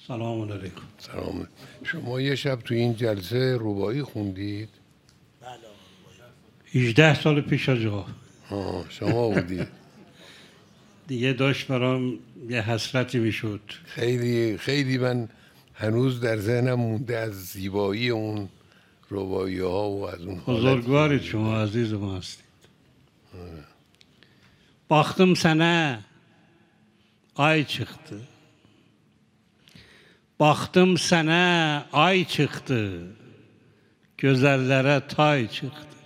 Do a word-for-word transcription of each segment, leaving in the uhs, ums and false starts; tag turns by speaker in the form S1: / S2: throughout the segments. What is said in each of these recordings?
S1: سلام علیکم.
S2: سلام. شما یه شب تو این جلسه رباعی خوندید؟
S1: هجده سال پیش از آقا.
S2: آه شما بودید.
S1: دیگه داشت برام یه حسرتی میشد.
S2: خیلی خیلی من هنوز در ذهنم مونده از زیبایی اون رباعی ها و از اون
S1: بزرگوارید شما، عزیز ما هستید. Baktım sana ay çıktı. Baktım sana ay çıktı. Gözellere tay çıktı.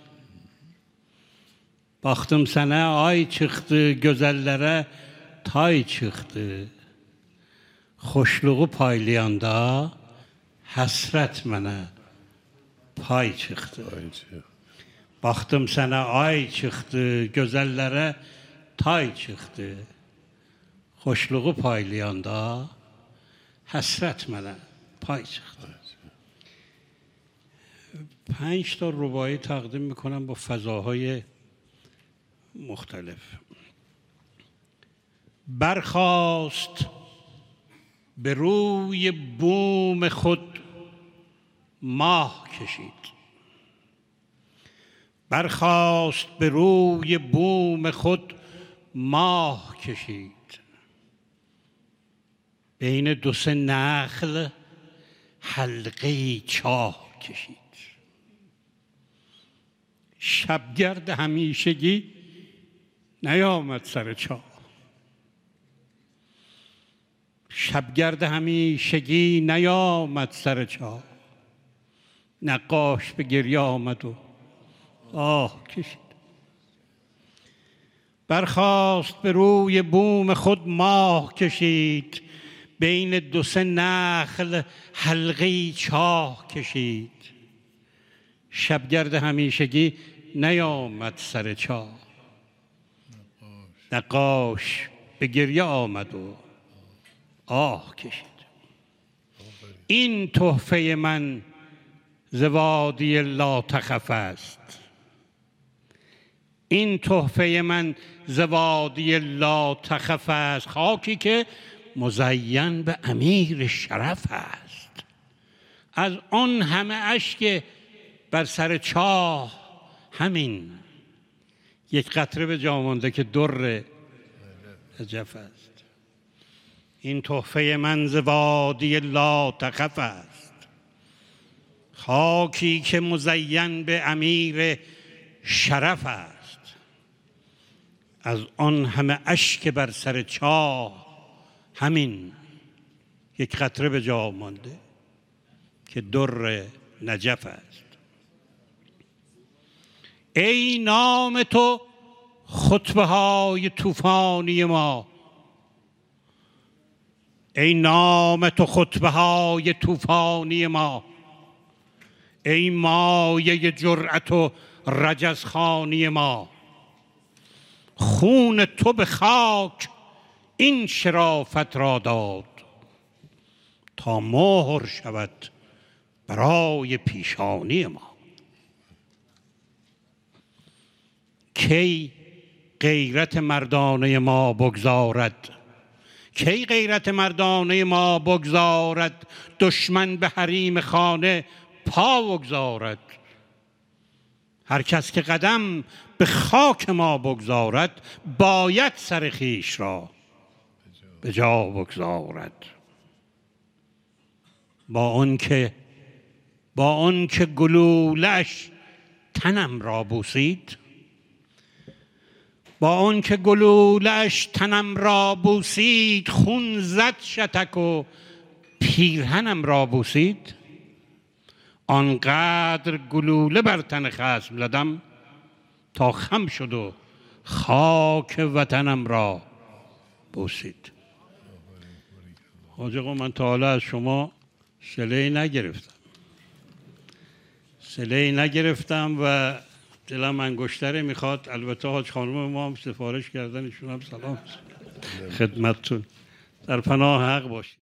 S1: Baktım sana ay çıktı. Gözellere tay çıktı. Xoşluğu paylayanda həsrət mənə pay çıxdı. Baktım sana ay çıktı. Gözellere tay çıxdı. Xoşluğu paylayanda həsrət mənə pay çıxdı. پنج تا رباعی تقدیم میکنم با فضاهای مختلف. برخاست به روی بوم خود ماه کشید. برخاست به روی بوم خود ماه کشید. بین دو سه نخل حلقه چاه کشید. شبگرد همیشگی نیامد سر چاه. شبگرد همیشگی نیامد سر چاه. نقاش به گریه آمد و آه کشید. برخاست به روی بوم خود ماه کشید. بین دو سه نخل حلقه چاه کشید. شبگرد همیشگی نیامد سر چاه. نقاش به گریه آمد و آه کشید. این تحفه من ز وادی لاتخف است. این تحفه من ز وادی لاتخف است. خاکی که مزین به امیر شرف است. از آن همه اشک بر سر چاه همین یک قطره به جا مانده که در نجف است. این تحفه من ز وادی لاتخف است. خاکی که مزین به امیر شرف است. از آن همه اشک بر سر چاه همین یک قطره به جا مانده که در نجف است. ای نام تو خطبه های طوفانی ما. ای نام تو خطبه های طوفانی ما. ای مایه جرأت و رجزخوانی ما. خون تو به خاک این شرافت را داد تا مهر شود برای پیشانی ما. کی غیرت مردانه ما بگذارد. کی غیرت مردانه ما بگذارد. دشمن به حریم خانه پا بگذارد. هر کس که قدم به خاک ما بگذارد باید سر خویش را به جا بگذارد. با آن که با آن که گلوله‌اش تنم را بوسید. با آن که گلوله‌اش تنم را بوسید. خون زد شتک و پیرهنم را بوسید. آنقدر گلوله بر تن خصم زدم تا خم شد و خاک وطنم را بوسید. حاج آقا من تا حالا از شما صله‌ای نگرفتم. صله‌ای نگرفتم و دلم انگشتره میخواد. البته حاج خانم ما هم سفارش کردن، ایشون هم سلام خدمتتون. در پناه حق باشید.